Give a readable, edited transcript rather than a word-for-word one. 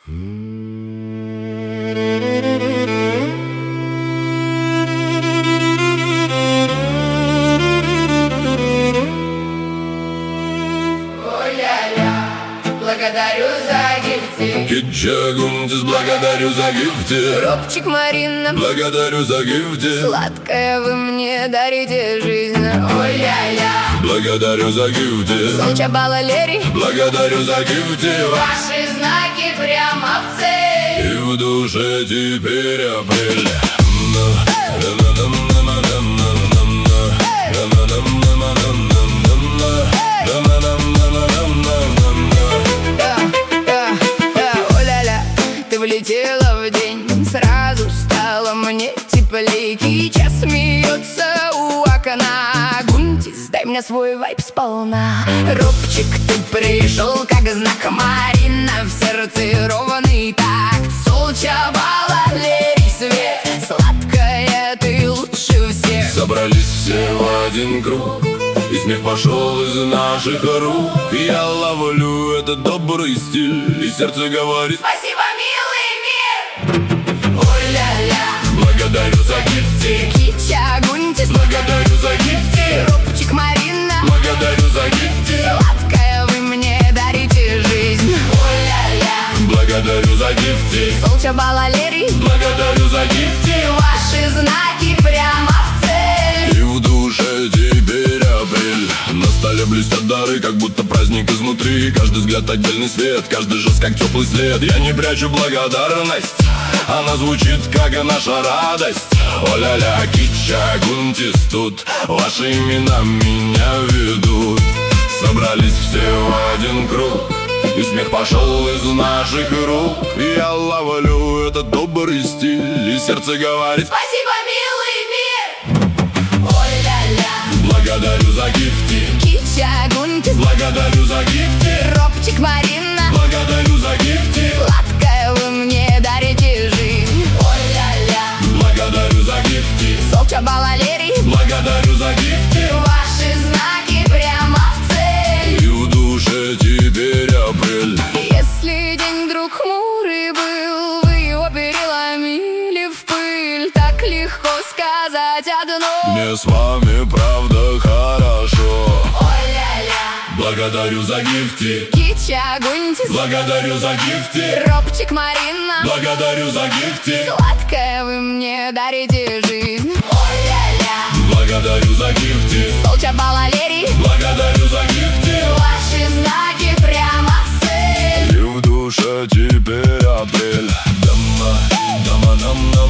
Благодарю за гифты. Китчагунтис, благодарю за гифты. Робчик Марина, благодарю за гифты. сладкое вы мне дарите жизнь. Ой-ля-ля, благодарю за гифты. Солчабала Лери, благодарю за гифты. ваши знаки прямо в цель. И в душе теперь апрель. О-ля-ля, ты влетела в день, сразу стало мне теплей. Кича смеется у окна. Гунтис, дай мне свой вайб сполна. Робчик, ты пришел как знак. Марина, в сердце ровный такт. Солчабала Лери, свет, сладкая ты лучше всех. Собрались все в один круг, и смех пошел из наших рук. Я ловлю этот добрый стиль, и сердце говорит: Спасибо, милый мир. Ой-ля-ля, благодарю за гифты. Кича Гунтис, благодарю за гифты. Робчик Марина, благодарю за гифты. сладкое вы мне дарите жизнь. Ой-ля-ля, благодарю за гифты. Солчабала Лери, благодарю за гифты. ваши знаки прямо в цель. И в душе теперь апрель. На столе блестят дары, как будто праздник изнутри. Каждый взгляд отдельный свет, каждый жест как теплый след. Я не прячу благодарность, она звучит как и наша радость. О-ля-ля, Кича Гунтис, тут ваши имена меня ведут. Собрались все в один круг, и смех пошел из наших рук. Я ловлю этот добрый стиль, и сердце говорит: Спасибо, милый мир. Ой-ля-ля, благодарю за гифты. Кича Гунтис, благодарю за гифты. Робчик Марина, благодарю за гифты. сладкое вы мне дарите жизнь. Ой-ля-ля, благодарю за гифты. Солчабала Лери, благодарю за гифты. ваши знаки прямо в цель. И в душе теперь апрель. Если день вдруг хмурый был, вы его переломили в пыль. Так легко сказать одно: Мне с вами правда хорошо. Ой-ля-ля, Благодарю за гифты. Кича Гунтис, благодарю за гифты. Робчик Марина, благодарю за гифты. сладкое вы мне дарите жизнь. Ой-ля-ля, благодарю за гифты. Солчабала Лери, благодарю за гифты. ваши знаки прямо в цель. И в душе теперь апрель. Дама, дама, нам, нам.